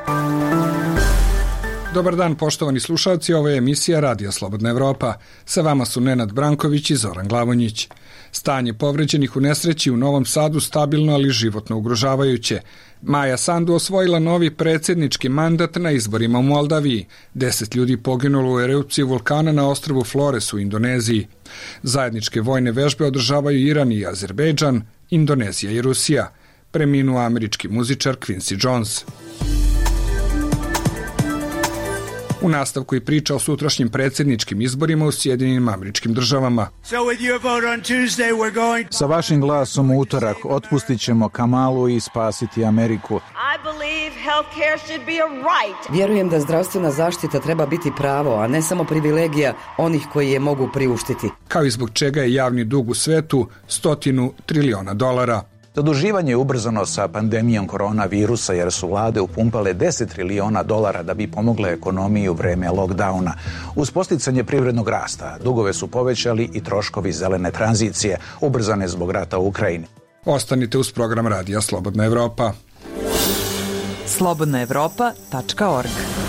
Dobar dan, poštovani slušalci, ovo je emisija Radio Slobodna Evropa. Sa vama su Nenad Branković i Zoran Glavonjić. Stanje povređenih u nesreći u Novom Sadu stabilno, ali životno ugrožavajuće. Maja Sandu osvojila novi predsjednički mandat na izborima u Moldaviji. 10 ljudi poginulo u erupciji vulkana na ostrvu Flores u Indoneziji. Zajedničke vojne vežbe održavaju Iran i Azerbejdžan, Indonezija i Rusija. Preminuo američki muzičar Quincy Jones. U nastavku i priča o sutrašnjim predsjedničkim izborima u Sjedinjenim Američkim Državama. Sa vašim glasom u utorak otpustit ćemo Kamalu i spasiti Ameriku. Vjerujem da zdravstvena zaštita treba biti pravo, a ne samo privilegija onih koji je mogu priuštiti. Kao i zbog čega je javni dug u svetu $100 triliona. Zaduživanje je ubrzano sa pandemijom koronavirusa jer su vlade upumpale $10 triliona da bi pomogle ekonomiji u vreme lockdowna. Uz posticanje privrednog rasta, dugove su povećali i troškovi zelene tranzicije, ubrzane zbog rata u Ukrajini. Ostanite uz program Radija Slobodna Evropa. slobodnaevropa.org.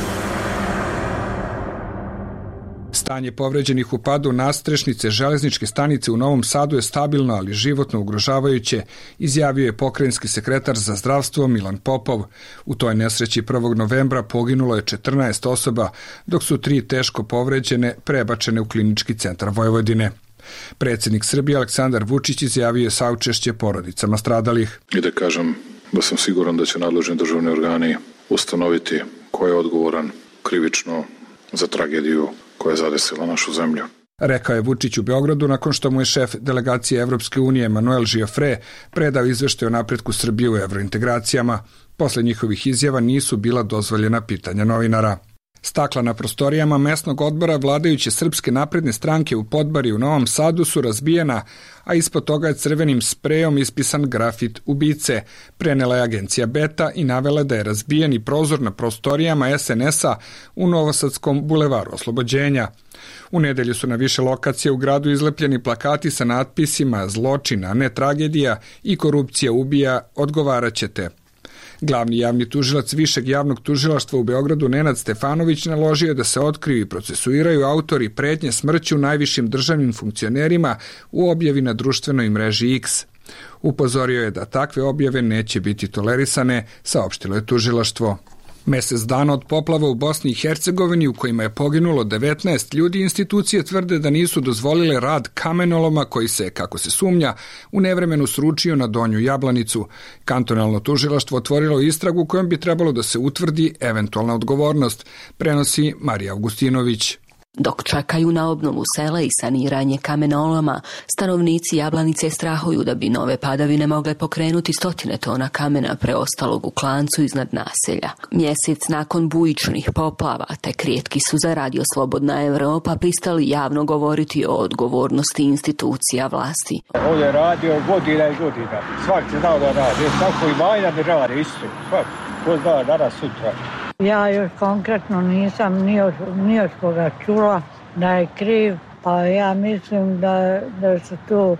Stanje povređenih u padu nastrešnice železničke stanice u Novom Sadu je stabilno, ali životno ugrožavajuće, izjavio je pokrajinski sekretar za zdravstvo Milan Popov. U toj nesreći 1. novembra poginulo je 14 osoba, dok su 3 teško povređene prebačene u klinički centar Vojvodine. Predsjednik Srbije Aleksandar Vučić izjavio je saučešće porodicama stradalih. I da kažem da sam siguran da će nadležni državni organi ustanoviti ko je odgovoran krivično za tragediju koja je zadesila našu zemlju. Rekao je Vučić u Beogradu nakon što mu je šef delegacije Evropske unije Manuel Giofre predao izveštaj o napretku Srbije u evrointegracijama. Posle njihovih izjava nisu bila dozvoljena pitanja novinara. Stakla na prostorijama mesnog odbora vladajuće Srpske napredne stranke u Podbari u Novom Sadu su razbijena, a ispod toga je crvenim sprejom ispisan grafit ubice. Prenela je agencija Beta i navela da je razbijen i prozor na prostorijama SNS-a u Novosadskom bulevaru Oslobođenja. U nedelju su na više lokacija u gradu izlepljeni plakati sa natpisima "Zločin, a ne tragedija" i "Korupcija ubija, odgovaraćete". Glavni javni tužilac Višeg javnog tužilaštva u Beogradu Nenad Stefanović naložio je da se otkriju i procesuiraju autori pretnje smrću najvišim državnim funkcionerima u objavi na društvenoj mreži X. Upozorio je da takve objave neće biti tolerisane, saopštilo je tužilaštvo. Mesec dana od poplava u Bosni i Hercegovini u kojima je poginulo 19 ljudi, institucije tvrde da nisu dozvolile rad kamenoloma koji se, kako se sumnja, u nevremenu sručio na Donju Jablanicu. Kantonalno tužilaštvo otvorilo istragu kojom bi trebalo da se utvrdi eventualna odgovornost, prenosi Marija Augustinović. Dok čekaju na obnovu sela i saniranje kamenoloma, stanovnici Jablanice strahuju da bi nove padavine mogle pokrenuti 100 tona kamena preostalog u klancu iznad naselja. Mjesec nakon bujičnih poplava, tek rijetki su za Radio Slobodna Evropa pristali javno govoriti o odgovornosti institucija vlasti. Ovdje je radio godina i godina. Svak se znao da radi. Tako i Majna bi radi isto. Svak. Ko zna danas sutra. Ja još konkretno nisam ni od koga čula da je kriv, pa ja mislim da su tu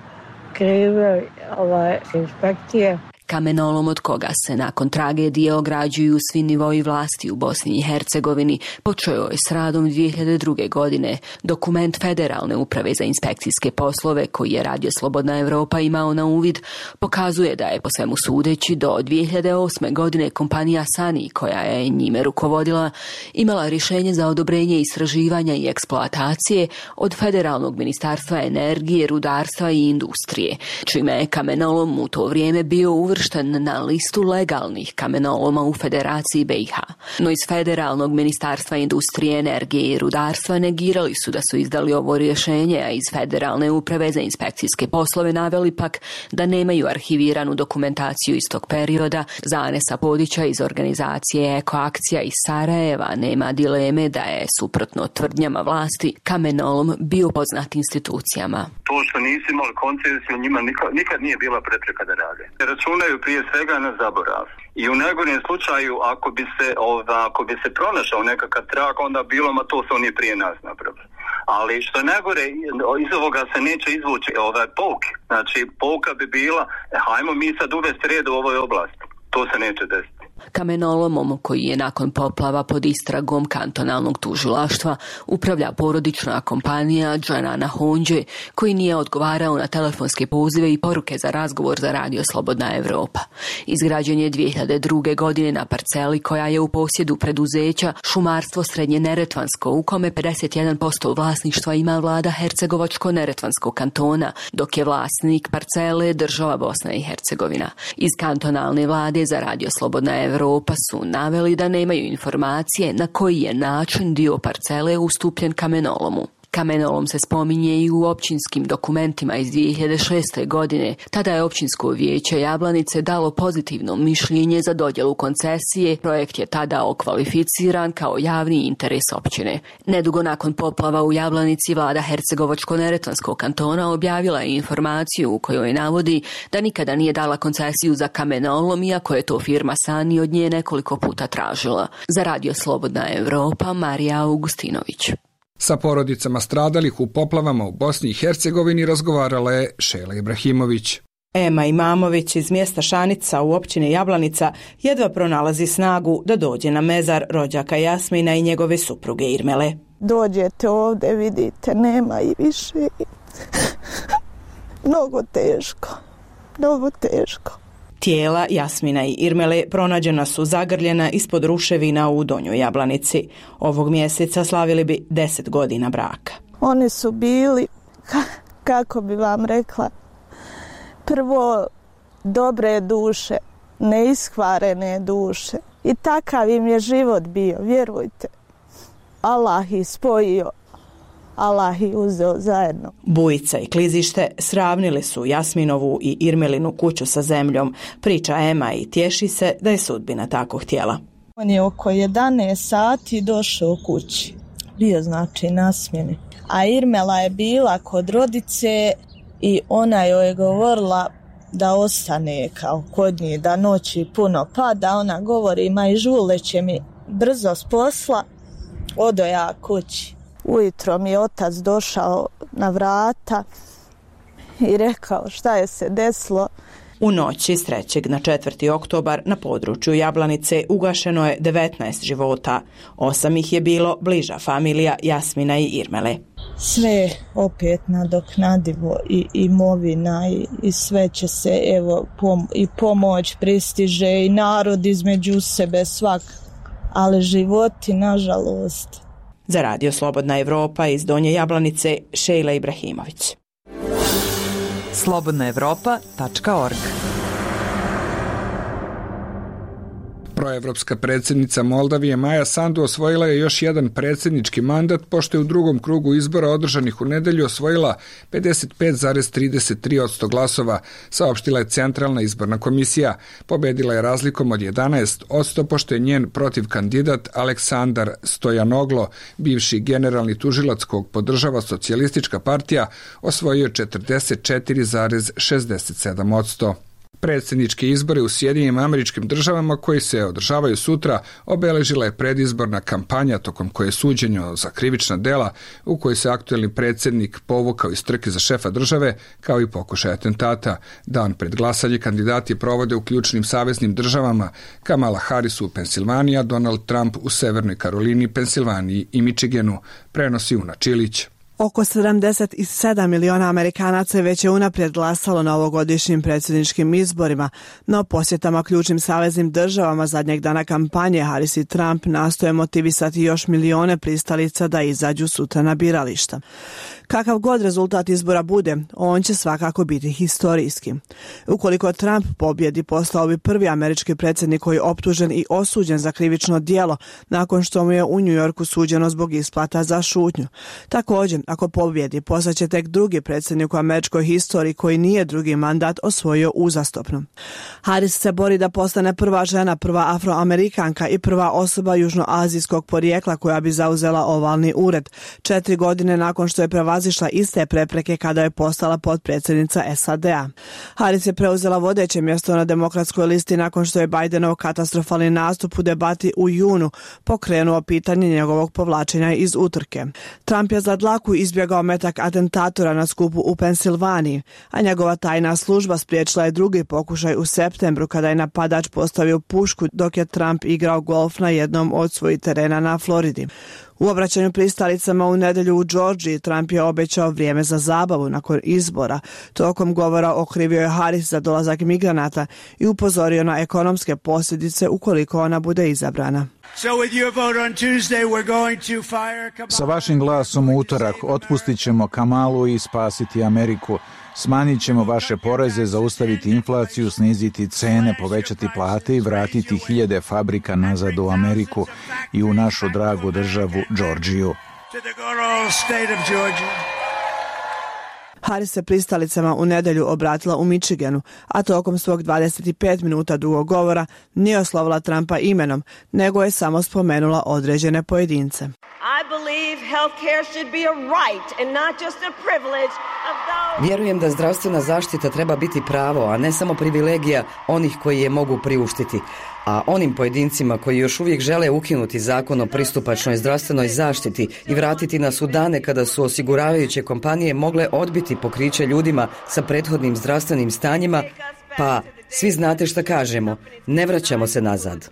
krive inspekcije. Kamenolom od koga se nakon tragedije ograđuju svi nivoi vlasti u Bosni i Hercegovini počeo je s radom 2002. godine. Dokument Federalne uprave za inspekcijske poslove, koji je Radio Slobodna Evropa imao na uvid, pokazuje da je po svemu sudeći do 2008. godine kompanija Sani, koja je njime rukovodila, imala rješenje za odobrenje istraživanja i eksploatacije od Federalnog ministarstva energije, rudarstva i industrije, čime je kamenolom u to vrijeme bio uvršten na listu legalnih kamenoloma u Federaciji BiH. No iz Federalnog ministarstva industrije, energije i rudarstva negirali su da su izdali ovo rješenje, a iz Federalne uprave za inspekcijske poslove naveli pak da nemaju arhiviranu dokumentaciju iz tog perioda. Za Anesa Podića iz organizacije Ekoakcija iz Sarajeva nema dileme da je, suprotno tvrdnjama vlasti, kamenolom bio poznat institucijama. To što nisu imali koncesiju, njima nikad nije bila prepreka da rade. Računaju prije svega na zaborav. I u najgorem slučaju, ako bi se pronašao nekakav trag, onda bilo, ma to su oni prije nas napravili. Ali što je najgore, iz ovoga se neće izvući pouke. Znači, pouka bi bila, hajmo mi sad uvesti red u ovoj oblasti. To se neće desiti. Kamenolomom, koji je nakon poplava pod istragom kantonalnog tužilaštva, upravlja porodična kompanija Džanana Honđe, koji nije odgovarao na telefonske pozive i poruke za razgovor za Radio Slobodna Evropa. Izgrađen je 2002. godine na parceli koja je u posjedu preduzeća Šumarstvo Srednje Neretvansko, u kome 51% vlasništva ima vlada Hercegovačko-Neretvanskog kantona, dok je vlasnik parcele država Bosna i Hercegovina. Iz kantonalne vlade za Radio Slobodna Evropa su naveli da nemaju informacije na koji je način dio parcele ustupljen kamenolomu. Kamenolom se spominje i u općinskim dokumentima iz 2006. godine. Tada je općinsko vijeće Jablanice dalo pozitivno mišljenje za dodjelu koncesije. Projekt je tada okvalificiran kao javni interes općine. Nedugo nakon poplava u Jablanici vlada Hercegovačko-Neretvanskog kantona objavila je informaciju u kojoj navodi da nikada nije dala koncesiju za kamenolom, iako je to firma Sani od nje nekoliko puta tražila. Za Radio Slobodna Evropa, Marija Augustinović. Sa porodicama stradalih u poplavama u Bosni i Hercegovini razgovarala je Šejla Ibrahimović. Ema Imamović iz mjesta Šanicca u općini Jablanica jedva pronalazi snagu da dođe na mezar rođaka Jasmina i njegove supruge Irmele. Dođete ovdje, vidite, nema i više. Mnogo teško. Tijela Jasmina i Irmele pronađena su zagrljena ispod ruševina u Donjoj Jablanici. Ovog mjeseca slavili bi 10 godina braka. Oni su bili, kako bi vam rekla, prvo dobre duše, neiskvarene duše. I takav im je život bio, vjerujte. Allah ih spojio, Allah ih uzeo zajedno. Bujica i klizište sravnili su Jasminovu i Irmelinu kuću sa zemljom, priča Ema i tješi se da je sudbina tako htjela. On je oko 11 sati došao kući, bio znači na smjeni. A Irmela je bila kod rodice i ona joj je govorila da ostane kao kod njih, da noći puno pada. Ona govori, ma i žule će mi brzo s posla, odo ja kući. Ujutro mi je otac došao na vrata i rekao šta je se desilo. U noći s 3. na 4. oktobar na području Jablanice ugašeno je 19 života. 8 ih je bilo bliža familija Jasmina i Irmele. Sve opet nadoknadivo i imovina i sve će se, evo, i pomoć pristiže i narod između sebe svak, ali životi nažalost. Za Radio Slobodna Evropa iz Donje Jablanice, Šejla Ibrahimović. slobodnaevropa.org. Proevropska predsjednica Moldavije Maja Sandu osvojila je još jedan predsjednički mandat, pošto je u drugom krugu izbora održanih u nedelju osvojila 55,33% glasova, saopštila je Centralna izborna komisija. Pobedila je razlikom od 11%, pošto je njen protiv kandidat Aleksandar Stojanoglo, bivši generalni tužilac kog podržava socijalistička partija, osvojio 44,67%. Predsjedničke izbore u Sjedinjenim Američkim Državama koji se održavaju sutra obeležila je predizborna kampanja tokom koje je suđenje za krivična dela u kojoj se aktuelni predsjednik povukao iz trke za šefa države kao i pokušaj atentata. Dan pred glasanje kandidati provode u ključnim saveznim državama: Kamala Harris u Pensilvaniji, a Donald Trump u Severnoj Karolini, Pensilvaniji i Michiganu, prenosi Una Čilić. Oko 77 miliona Amerikanaca već je unaprijed glasalo na ovogodišnjim predsjedničkim izborima, no posjetama ključnim saveznim državama zadnjeg dana kampanje Harris i Trump nastoje motivisati još milione pristalica da izađu sutra na birališta. Kakav god rezultat izbora bude, on će svakako biti historijski. Ukoliko Trump pobjedi, postao bi prvi američki predsjednik koji je optužen i osuđen za krivično djelo nakon što mu je u New Yorku suđeno zbog isplata za šutnju. Također, ako pobjedi, postaće tek drugi predsjednik u američkoj historiji koji nije drugi mandat osvojio uzastopno. Harris se bori da postane prva žena, prva afroamerikanka i prva osoba južnoazijskog porijekla koja bi zauzela ovalni ured. 4 godine nakon što je prevazila prevazišla iste prepreke kada je postala potpredsjednica SAD-a. Harris je preuzela vodeće mjesto na demokratskoj listi nakon što je Bidenov katastrofalni nastup u debati u junu pokrenuo pitanje njegovog povlačenja iz utrke. Trump je za dlaku izbjegao metak atentatora na skupu u Pensilvaniji, a njegova tajna služba spriječila je drugi pokušaj u septembru kada je napadač postavio pušku dok je Trump igrao golf na jednom od svojih terena na Floridi. U obraćanju pristalicama u nedjelju u Georgiji Trump je obećao vrijeme za zabavu nakon izbora. Tokom govora okrivio je Harris za dolazak migranata i upozorio na ekonomske posljedice ukoliko ona bude izabrana. Sa vašim glasom u utorak otpustit ćemo Kamalu i spasiti Ameriku. Smanjit ćemo vaše poreze, zaustaviti inflaciju, sniziti cene, povećati plate i vratiti hiljade fabrika nazad u Ameriku i u našu dragu državu Georgiju. Harris se pristalicama u nedjelju obratila u Michiganu, a tokom svog 25 minuta dugog govora nije oslovila Trumpa imenom, nego je samo spomenula određene pojedince. Vjerujem da zdravstvena zaštita treba biti pravo, a ne samo privilegija onih koji je mogu priuštiti. A onim pojedincima koji još uvijek žele ukinuti zakon o pristupačnoj zdravstvenoj zaštiti i vratiti nas u dane kada su osiguravajuće kompanije mogle odbiti pokriće ljudima sa prethodnim zdravstvenim stanjima, pa svi znate šta kažemo, ne vraćamo se nazad.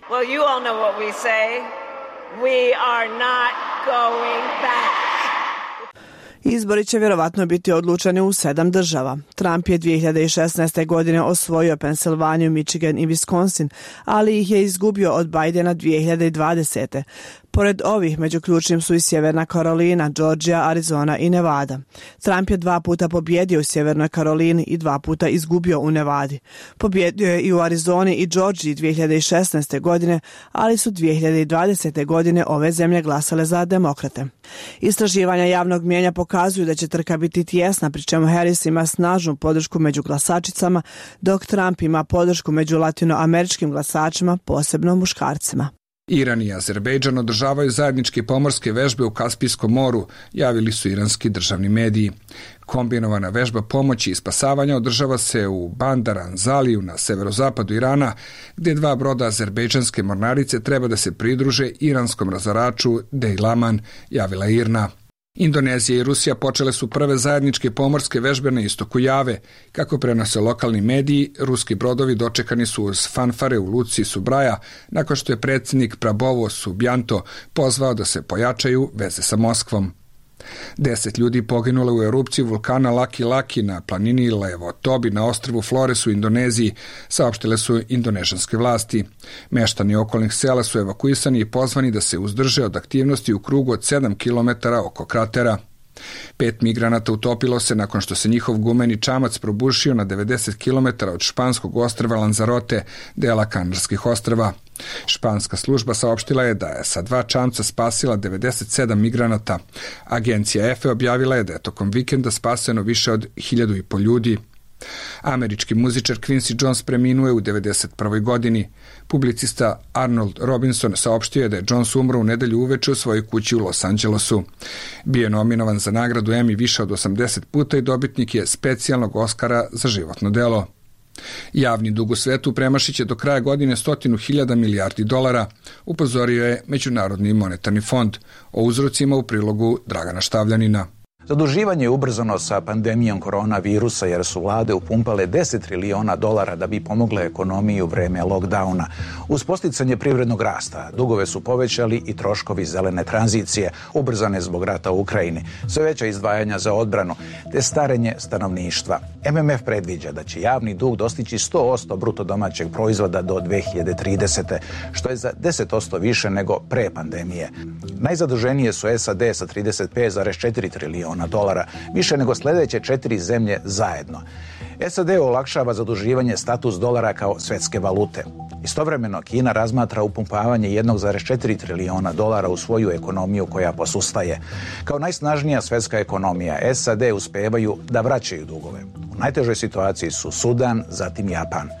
Izbori će vjerovatno biti odlučeni u 7 država. Trump je 2016. godine osvojio Pensilvaniju, Michigan i Wisconsin, ali ih je izgubio od Bidena 2020. Pored ovih, među ključnim su i Sjeverna Karolina, Georgija, Arizona i Nevada. Trump je 2 puta pobjedio u Sjevernoj Karolini i 2 puta izgubio u Nevadi. Pobjedio je i u Arizoni i Georgiji 2016. godine, ali su 2020. godine ove zemlje glasale za demokrate. Istraživanja javnog mijenja pokazuju da će trka biti tijesna, pri čemu Harris ima snažnu podršku među glasačicama, dok Trump ima podršku među latinoameričkim glasačima, posebno muškarcima. Iran i Azerbejdžan održavaju zajedničke pomorske vežbe u Kaspijskom moru, javili su iranski državni mediji. Kombinovana vežba pomoći i spasavanja održava se u Bandar Anzaliju na severozapadu Irana, gdje 2 broda azerbejdžanske mornarice treba da se pridruže iranskom razaraču Dejlaman, javila IRNA. Indonezija i Rusija počele su prve zajedničke pomorske vežbe na istoku Jave. Kako prenose lokalni mediji, ruski brodovi dočekani su uz fanfare u luci Subraja, nakon što je predsjednik Prabowo Subianto pozvao da se pojačaju veze sa Moskvom. 10 ljudi poginulo u erupciji vulkana Laki Laki na planini Levotobi na ostrvu Flores u Indoneziji, saopštile su indonežanske vlasti. Meštani okolnih sela su evakuisani i pozvani da se uzdrže od aktivnosti u krugu od 7 km oko kratera. 5 migranata utopilo se nakon što se njihov gumeni čamac probušio na 90 km od španskog ostrva Lanzarote, dela Kanarskih ostrva. Španska služba saopštila je da je sa 2 čamca spasila 97 migranata. Agencija EFE objavila je da je tokom vikenda spaseno više od 1.500 ljudi. Američki muzičar Quincy Jones preminuo je u 91. godini. Publicista Arnold Robinson saopštio je da je Jones umro u nedjelju uveče u svojoj kući u Los Angelesu. Bio je nominovan za nagradu Emmy više od 80 puta i dobitnik je specijalnog Oscara za životno delo. Javni dug u svetu premašit će do kraja godine 100.000 milijardi dolara, upozorio je Međunarodni monetarni fond. O uzrocima u prilogu Dragana Štavljanina. Zaduživanje je ubrzano sa pandemijom koronavirusa jer su vlade upumpale 10 triliona dolara da bi pomogle ekonomiji u vreme lockdowna. Uz posticanje privrednog rasta, dugove su povećali i troškovi zelene tranzicije, ubrzane zbog rata u Ukrajini, sve veća izdvajanja za odbranu, te starenje stanovništva. MMF predviđa da će javni dug dostići 100% bruto domaćeg proizvoda do 2030. što je za 10% više nego pre pandemije. Najzaduženije su SAD sa 35,4 trilijona dolara, više nego sljedeće 4 zemlje zajedno. SAD olakšava zaduživanje status dolara kao svjetske valute. Istovremeno Kina razmatra upumpavanje 1,4 trilijona dolara u svoju ekonomiju koja posustaje. Kao najsnažnija svjetska ekonomija, SAD uspevaju da vraćaju dugove. U najtežoj situaciji su Sudan, zatim Japan.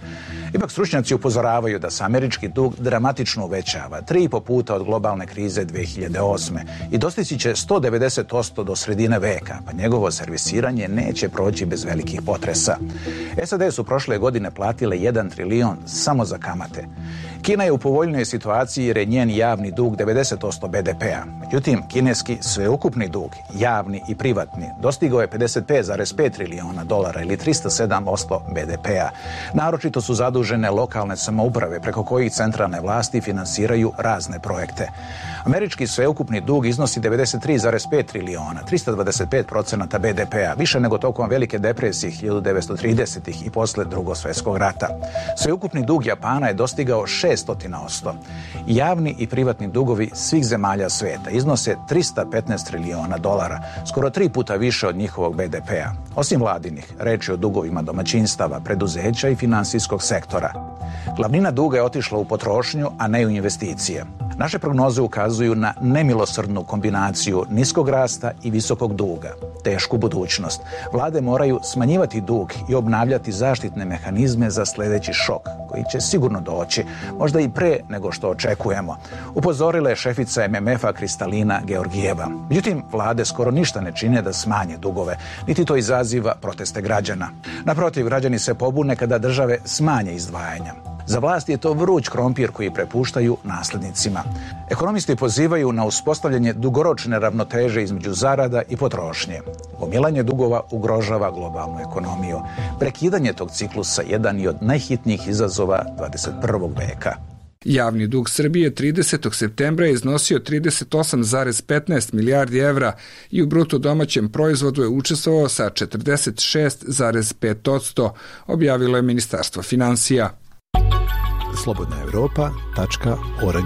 Ipak stručnjaci upozoravaju da se američki dug dramatično uvećava, 3,5 puta od globalne krize 2008. i dostići će 190% do sredine veka, pa njegovo servisiranje neće proći bez velikih potresa. SAD su prošle godine platile 1 trilijon samo za kamate. Kina je u povoljnoj situaciji jer je njen javni dug 90% BDP-a. Međutim, kineski sveukupni dug, javni i privatni, dostigao je 55,5 trilijona dolara ili 307% BDP-a. Naročito su zadužene lokalne samouprave preko kojih centralne vlasti finansiraju razne projekte. Američki sveukupni dug iznosi 93,5 trilijona, 325% BDP-a, više nego tokom Velike depresije 1930-ih i posle Drugog svjetskog rata. Sveukupni dug Japana je dostigao 600%. Javni i privatni dugovi svih zemalja svijeta iznose 315 trilijona dolara, skoro 3 puta više od njihovog BDP-a. Osim vladinih, reč je o dugovima domaćinstava, preduzeća i finansijskog sektora. Glavnina duga je otišla u potrošnju, a ne u investicije. Naše prognoze ukazuju na nemilosrdnu kombinaciju niskog rasta i visokog duga, tešku budućnost. Vlade moraju smanjivati dug i obnavljati zaštitne mehanizme za sljedeći šok, koji će sigurno doći, možda i pre nego što očekujemo. Upozorila je šefica MMF-a Kristalina Georgijeva. Međutim, vlade skoro ništa ne čine da smanje dugove, niti to izaziva proteste građana. Naprotiv, građani se pobune kada države smanje izdvajanja. Za vlast je to vruć krompir koji prepuštaju naslednicima. Ekonomisti pozivaju na uspostavljanje dugoročne ravnoteže između zarada i potrošnje. Gomilanje dugova ugrožava globalnu ekonomiju. Prekidanje tog ciklusa jedan je od najhitnijih izazova 21. veka. Javni dug Srbije 30. septembra je iznosio 38,15 milijardi evra i u bruto domaćem proizvodu je učestvovao sa 46,5%, objavilo je Ministarstvo finansija. slobodnaevropa.org.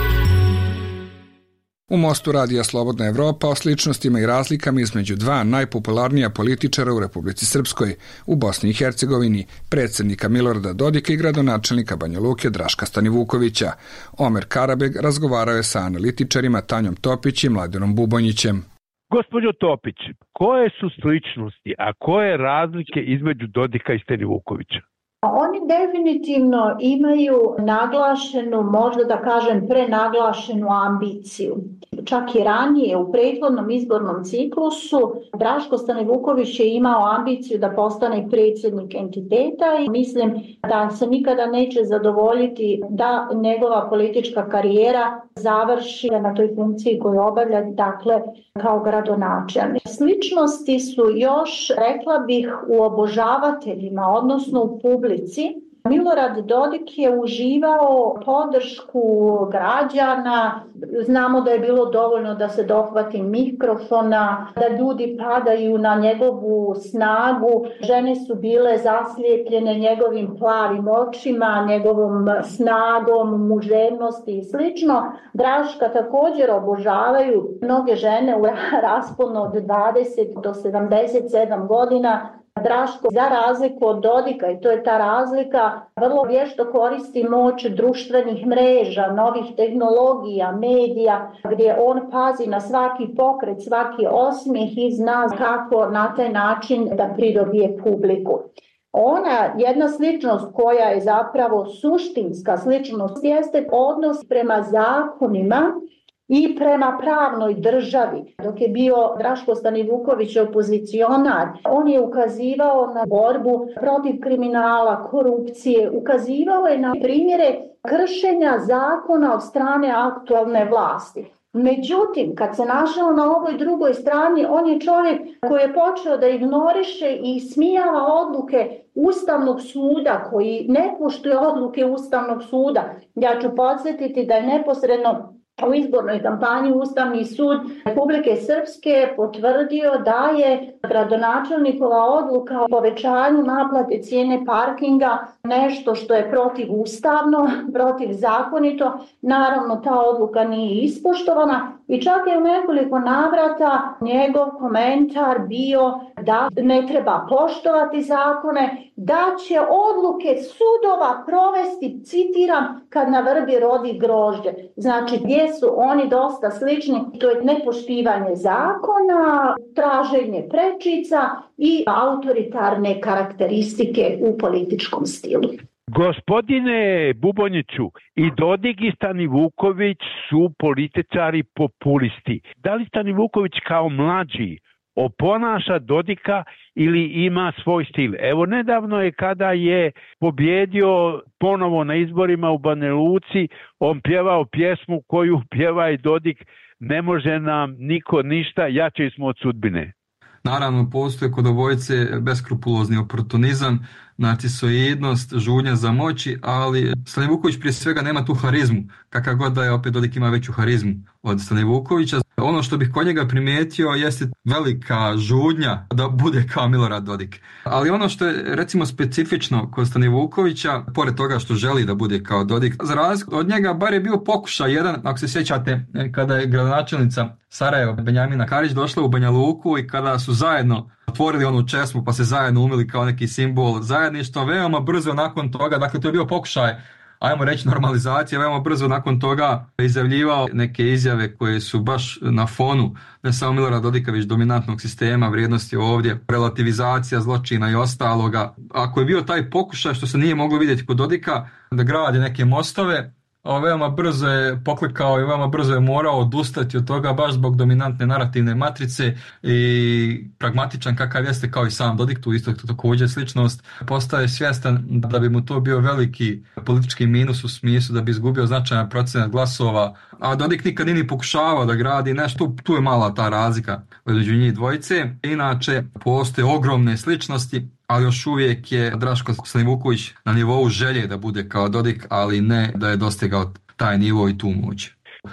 U Mostu radija Slobodna Evropa o sličnostima i razlikama između dva najpopularnija političara u Republici Srpskoj, u Bosni i Hercegovini, predsjednika Milorada Dodika i gradonačelnika Banja Luke Draška Stanivukovića. Omer Karabeg razgovarao je sa analitičarima Tanjom Topić i Mladenom Bubonjićem. Gospođo Topić, koje su sličnosti, a koje razlike između Dodika i Stanivukovića? Oni definitivno imaju naglašenu, možda da kažem prenaglašenu ambiciju. Čak i ranije u prethodnom izbornom ciklusu Draško Stanivuković je imao ambiciju da postane predsjednik entiteta i mislim da se nikada neće zadovoljiti da njegova politička karijera završi na toj funkciji koju obavlja, dakle kao gradonačelnik. Sličnosti su još, rekla bih, u obožavateljima, odnosno u publici. Milorad Dodik je uživao podršku građana, znamo da je bilo dovoljno da se dohvati mikrofona, da ljudi padaju na njegovu snagu, žene su bile zaslijepljene njegovim plavim očima, njegovom snagom, muževnosti i slično. Draška također obožavaju mnoge žene u rasponu od 20 do 77 godina. Draško, za razliku od Dodika, i to je ta razlika, vrlo vješto koristi moć društvenih mreža, novih tehnologija, medija, gdje on pazi na svaki pokret, svaki osmijeh i zna kako na taj način da pridobije publiku. Jedna sličnost koja je zapravo suštinska sličnost jeste odnos prema zakonima i prema pravnoj državi. Dok je bio Draško Stanivuković opozicionar, on je ukazivao na borbu protiv kriminala, korupcije, ukazivao je na primjere kršenja zakona od strane aktualne vlasti. Međutim, kad se našao na ovoj drugoj strani, on je čovjek koji je počeo da ignoriše i smijava odluke Ustavnog suda, koji ne poštuje odluke Ustavnog suda. Ja ću podsjetiti da je neposredno u izbornoj kampanji Ustavni sud Republike Srpske potvrdio da je gradonačelnikova odluka o povećanju naplate cijene parkinga nešto što je protivustavno, protivzakonito. Naravno, ta odluka nije ispoštovana i čak je u nekoliko navrata njegov komentar bio da ne treba poštovati zakone, da će odluke sudova provesti, citiram, kad na vrbi rodi grožđe. Znači, gdje su oni dosta slični, to je nepoštivanje zakona, traženje prečica i autoritarne karakteristike u političkom stilu. Gospodine Bubonjiću, i Dodik i Stanivuković su političari populisti. Da li Stanivuković kao mlađi oponaša Dodika ili ima svoj stil? Evo, nedavno je kada je pobjedio ponovo na izborima u Banja Luci, on pjevao pjesmu koju pjeva i Dodik: ne može nam niko ništa, jači smo od sudbine. Naravno, postoje kod obojice beskrupulozni oportunizam, narcisoidnost, žudnja za moći, ali Stanivuković prije svega nema tu harizmu. Kakav god da je, opet Dodik ima veću harizmu od Stanivukovića. Ono što bih kod njega primijetio jeste velika žudnja da bude kao Milorad Dodik. Ali ono što je recimo specifično kod Stanivukovića, pored toga što želi da bude kao Dodik, za razliku od njega bar je bio pokušaj jedan, ako se sjećate, kada je gradonačelnica Sarajeva Benjamina Karić došla u Banja Luku i kada su zajedno otvorili onu česmu pa se zajedno umili kao neki simbol zajedništva, veoma brzo nakon toga, dakle to je bio pokušaj, ajmo reći, normalizacija, veoma brzo nakon toga izjavljivao neke izjave koje su baš na fonu ne samo Milorada Dodika, već dominantnog sistema, vrijednosti ovdje, relativizacija zločina i ostaloga. Ako je bio taj pokušaj, što se nije moglo vidjeti kod Dodika, da gradi neke mostove, veoma brzo je poklikao i veoma brzo je morao odustati od toga baš zbog dominantne narativne matrice i pragmatičan kakav jeste kao i sam Dodik, tu isto također sličnost, postaje svjestan da bi mu to bio veliki politički minus u smislu da bi izgubio značajan procenat glasova, a Dodik nikad nije pokušavao da gradi nešto, tu je mala ta razlika među njih dvojice. Inače, postoje ogromne sličnosti, ali još uvijek je Draško Stanivuković na nivou želje da bude kao Dodik, ali ne da je dostigao taj nivo i tu moć.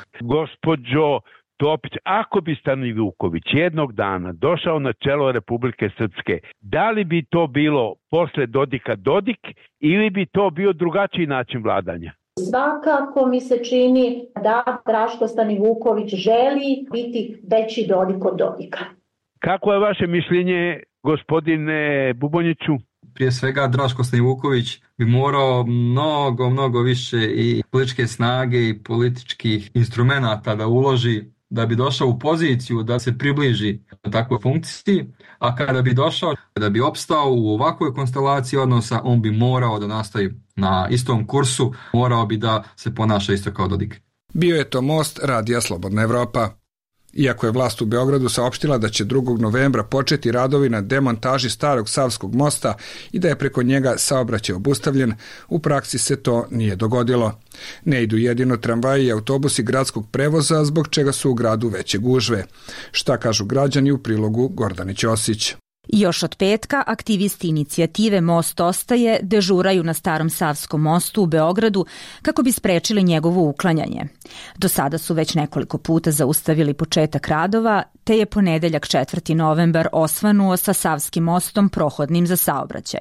Gospođo Topić, ako bi Stanivuković jednog dana došao na čelo Republike Srpske, da li bi to bilo posle Dodika Dodik ili bi to bio drugačiji način vladanja? Svakako mi se čini da Draško Stanivuković želi biti veći Dodik od Dodika. Kako je vaše mišljenje, gospodine Bubonjiću? Prije svega, Draško Stanivuković bi morao mnogo više i političke snage i političkih instrumenata da uloži da bi došao u poziciju da se približi takvoj funkciji, a kada bi došao, da bi opstao u ovakvoj konstelaciji odnosa, on bi morao da nastavi na istom kursu, morao bi da se ponaša isto kao Dodik. Bio je to most Radija Slobodna Evropa. Iako je vlast u Beogradu saopštila da će 2. novembra početi radovi na demontaži starog Savskog mosta i da je preko njega saobraćaj obustavljen, u praksi se to nije dogodilo. Ne idu jedino tramvaji i autobusi gradskog prevoza, zbog čega su u gradu veće gužve. Šta kažu građani u prilogu Gordane Ćosić? Još od petka aktivisti inicijative Most ostaje dežuraju na starom Savskom mostu u Beogradu kako bi sprečili njegovo uklanjanje. Do sada su već nekoliko puta zaustavili početak radova, te je ponedeljak 4. novembar osvanuo sa Savskim mostom prohodnim za saobraćaj.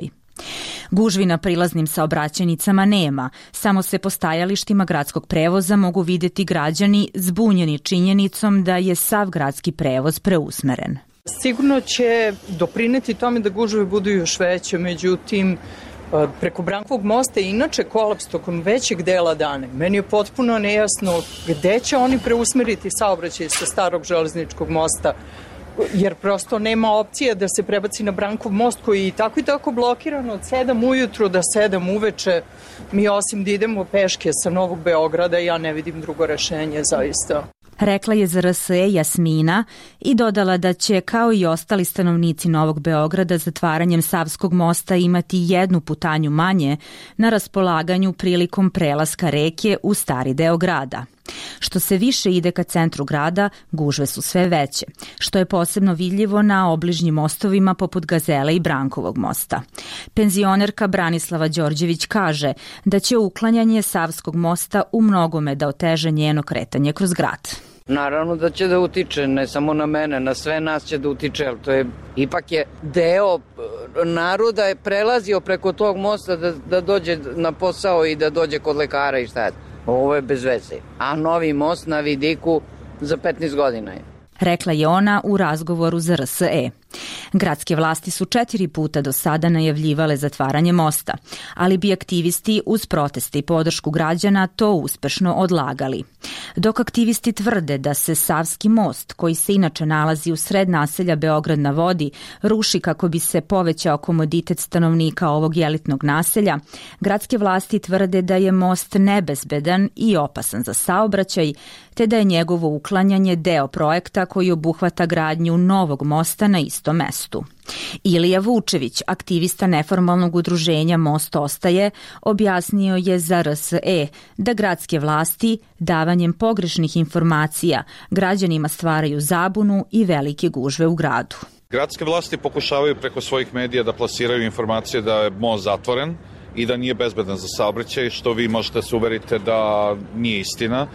Gužvi na prilaznim saobraćajnicama nema, samo se po stajalištima gradskog prevoza mogu vidjeti građani zbunjeni činjenicom da je sav gradski prevoz preusmeren. Sigurno će doprineti tome da gužve budu još veće, međutim, preko Brankovog mosta je inače kolaps tokom većeg dela dana. Meni je potpuno nejasno gde će oni preusmeriti saobraćaj sa starog železničkog mosta, jer prosto nema opcije da se prebaci na Brankov most koji je i tako blokiran od 7 ujutru do 7 uveče. Mi osim da idemo peške sa Novog Beograda, ja ne vidim drugo rešenje zaista. Rekla je za RSE Jasmina i dodala da će, kao i ostali stanovnici Novog Beograda, zatvaranjem Savskog mosta imati jednu putanju manje na raspolaganju prilikom prelaska reke u stari deo grada. Što se više ide ka centru grada, gužve su sve veće, što je posebno vidljivo na obližnjim mostovima poput Gazele i Brankovog mosta. Penzionerka Branislava Đorđević kaže da će uklanjanje Savskog mosta u mnogome da oteže njeno kretanje kroz grad. Naravno da će da utiče, ne samo na mene, na sve nas će da utiče, ali to je, ipak je deo naroda je prelazio preko tog mosta da dođe na posao i da dođe kod lekara i šta je. Ovo je bez veze. A novi most na vidiku za 15 godina je. Rekla je ona u razgovoru za RSE. Gradske vlasti su 4 puta do sada najavljivale zatvaranje mosta, ali bi aktivisti uz proteste i podršku građana to uspešno odlagali. Dok aktivisti tvrde da se Savski most, koji se inače nalazi u sred naselja Beograd na vodi, ruši kako bi se povećao komoditet stanovnika ovog elitnog naselja, gradske vlasti tvrde da je most nebezbedan i opasan za saobraćaj, te da je njegovo uklanjanje deo projekta koji obuhvata gradnju novog mosta na istom mestu. Ilija Vučević, aktivista neformalnog udruženja Most ostaje, objasnio je za RSE da gradske vlasti davanjem pogrešnih informacija građanima stvaraju zabunu i velike gužve u gradu. Gradske vlasti pokušavaju preko svojih medija da plasiraju informacije da je most zatvoren i da nije bezbedan za saobraćaj, što vi možete se uveriti da nije istina.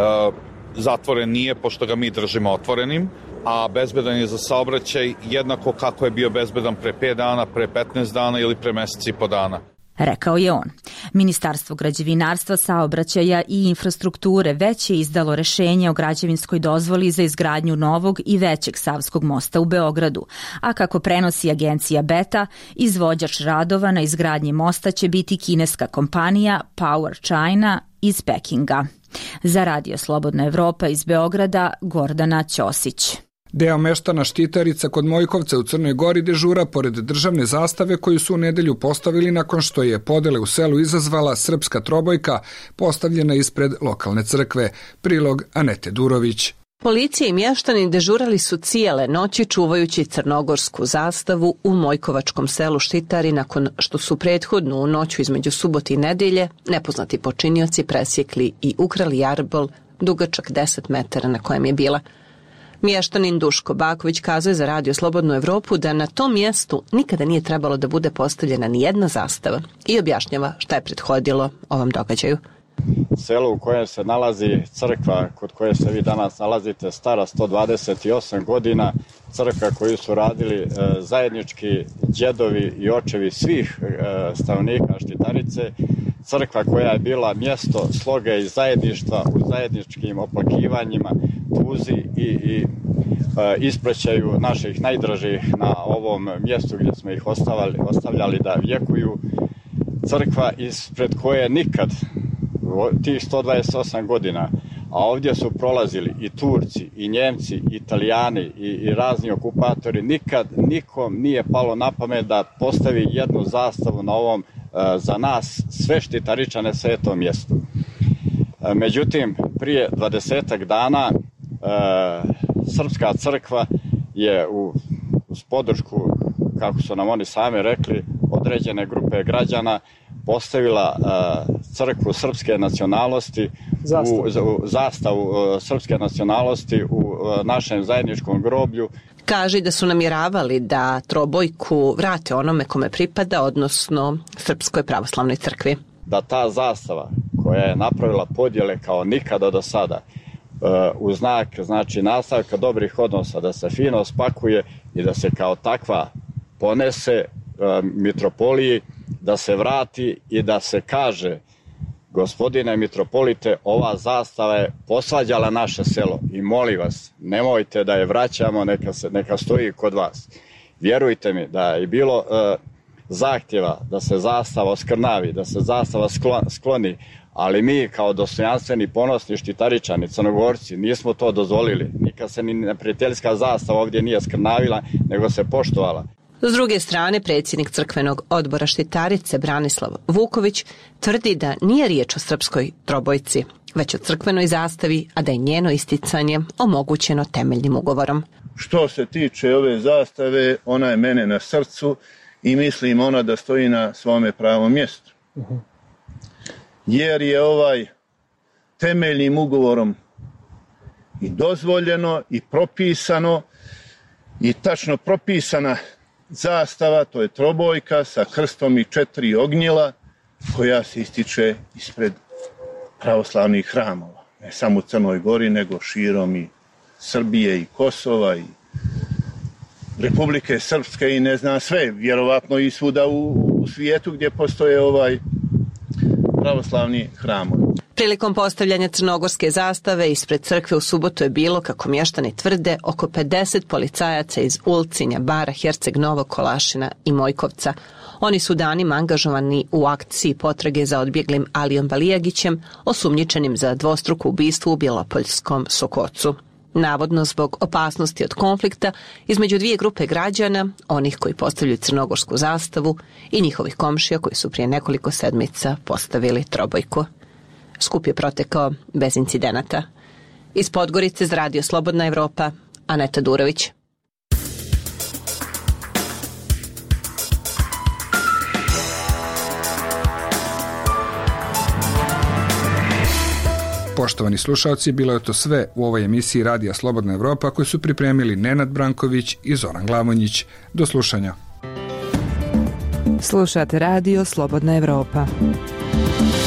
Zatvoren nije, pošto ga mi držimo otvorenim, a bezbedan je za saobraćaj jednako kako je bio bezbedan pre 5 dana, pre 15 dana ili pre meseci i po dana. Rekao je on. Ministarstvo građevinarstva, saobraćaja i infrastrukture već je izdalo rešenje o građevinskoj dozvoli za izgradnju novog i većeg Savskog mosta u Beogradu, a kako prenosi agencija Beta, izvođač radova na izgradnji mosta će biti kineska kompanija Power China iz Pekinga. Za Radio Slobodna Evropa iz Beograda, Gordana Ćosić. Deo meštana Štitarica kod Mojkovca u Crnoj Gori dežura pored državne zastave koju su u nedelju postavili nakon što je podele u selu izazvala srpska trobojka postavljena ispred lokalne crkve. Prilog Anete Durović. Policija i mještani dežurali su cijele noći čuvajući crnogorsku zastavu u Mojkovačkom selu Štitari nakon što su prethodnu noću između subote i nedelje nepoznati počinioci presjekli i ukrali jarbol dugačak 10 metara na kojem je bila. Mještanin Duško Baković kazuje za Radio Slobodnu Evropu da na tom mjestu nikada nije trebalo da bude postavljena ni jedna zastava i objašnjava šta je prethodilo ovom događaju. Selo u kojem se nalazi crkva kod koje se vi danas nalazite stara 128 godina, crkva koju su radili zajednički djedovi i očevi svih stanovnika Štitarice, crkva koja je bila mjesto sloge i zajedništva u zajedničkim oplakivanjima, tuzi i ispraćaju naših najdražih na ovom mjestu gdje smo ih ostavljali da vjekuju, crkva ispred koje nikad tih 128 godina, a ovdje su prolazili i Turci, i Njemci, i Italijani, i razni okupatori, nikad nikom nije palo na pamet da postavi jednu zastavu na ovom za nas sve Štitaričane svetom mjestu. Međutim, prije 20 dana Srpska crkva je uz podršku, kako su nam oni sami rekli, određene grupe građana postavila crkvu srpske nacionalnosti, zastavu srpske nacionalnosti u našem zajedničkom groblju. Kaže da su namjeravali da trobojku vrate onome kome pripada, odnosno Srpskoj pravoslavnoj crkvi. Da ta zastava koja je napravila podjele kao nikada do sada, u znak znači nastavka dobrih odnosa, da se fino spakuje i da se kao takva ponese mitropoliji, da se vrati i da se kaže: gospodine mitropolite, ova zastava je posvađala naše selo i molim vas, nemojte da je vraćamo, neka stoji kod vas. Vjerujte mi da je bilo zahtjeva da se zastava oskrnavi, da se zastava skloni, ali mi kao dostojanstveni, ponosni Štitaričani, Crnogorci, nismo to dozvolili. Nikad se ni neprijateljska zastava ovdje nije skrnavila, nego se poštovala. S druge strane, predsjednik crkvenog odbora Štitarice Branislav Vuković tvrdi da nije riječ o srpskoj trobojci, već o crkvenoj zastavi, a da je njeno isticanje omogućeno temeljnim ugovorom. Što se tiče ove zastave, ona je mene na srcu i mislim ona da stoji na svome pravom mjestu. Jer je temeljnim ugovorom i dozvoljeno i propisano i tačno propisana zastava, to je trobojka sa krstom i 4 ognjila koja se ističe ispred pravoslavnih hramova. Ne samo u Crnoj Gori, nego širom i Srbije i Kosova i Republike Srpske i ne znam sve, vjerovatno i svuda u svijetu gdje postoje pravoslavni hramovi. Prilikom postavljanja crnogorske zastave ispred crkve u subotu je bilo, kako mještani tvrde, oko 50 policajaca iz Ulcinja, Bara, Herceg Novog, Kolašina i Mojkovca. Oni su danima angažovani u akciji potrage za odbjeglim Alijom Balijagićem, osumnjičenim za dvostruko ubistvo u Bjelopoljskom Sokocu. Navodno zbog opasnosti od konflikta između dvije grupe građana, onih koji postavljaju crnogorsku zastavu i njihovih komšija koji su prije nekoliko sedmica postavili trobojku. Skup je protekao bez incidenata. Iz Podgorice za Radio Slobodna Evropa, Aneta Durović. Poštovani slušalci, bilo je to sve u ovoj emisiji Radija Slobodna Evropa koju su pripremili Nenad Branković i Zoran Glavonjić. Do slušanja. Slušate Radio Slobodna Evropa.